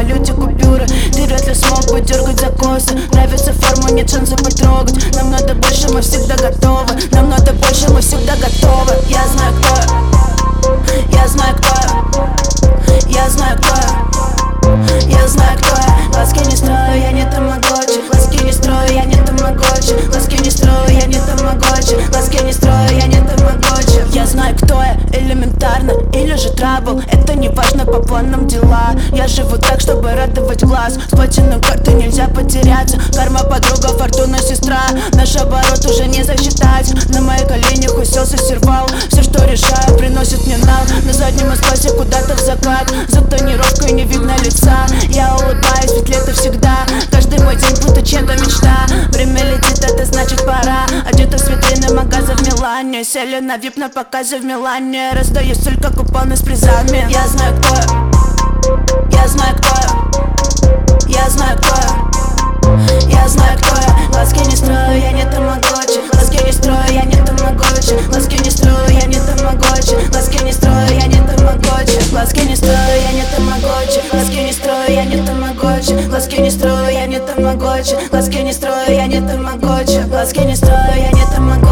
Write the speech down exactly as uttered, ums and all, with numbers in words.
валюте купюры. Ты вряд ли смог бы дергать за косы. Нравится форма, нет шанса потрогать. Нам надо больше, мы всегда готовы. Нам надо больше, мы всегда готовы. Я знаю, кто я. Я знаю, кто я. Я знаю, кто я. Я знаю, кто я. Глазки не строю, я не тамагочи. Глазки не строю, я не тамагочи. Глазки не строю, я не тамагочи. Глазки не строю, я не тамагочи. Я знаю, кто я, элементарно. Или же трабл, это не важно, по планам дела. Я живу так, чтобы радовать глаз. С платиной карты нельзя потеряться. Карма подруга, фортуна сестра. Наш оборот уже не засчитать. На моих коленях уселся сервал. Все, что решаю, приносит мне нал. На заднем классе куда-то в закат. За тонировкой не видно лица. Я улыбаюсь, ведь лето всегда. Каждый мой день будто чья-то мечта. Время летит, это значит пора. Одета с витрины магаза в Милане. Сели на вип на показе в Милане. Раздаю только купоны с призами. Я знаю, кто я. Я знаю, кто я. Я знаю, кто я. Я знаю, кто я. Глазки не строю, я не тамагочи. Глазки не строю, я не тамагочи. Глазки не строю, я не тамагочи. Глазки не строю, я не тамагочи. Глазки не строю, я не тамагочи. Глазки не строю, я не тамагочи. Глазки не строю, я не тамагочи. Глазки не строю, я не тамагочи. Глазки не строю, я не тамагочи.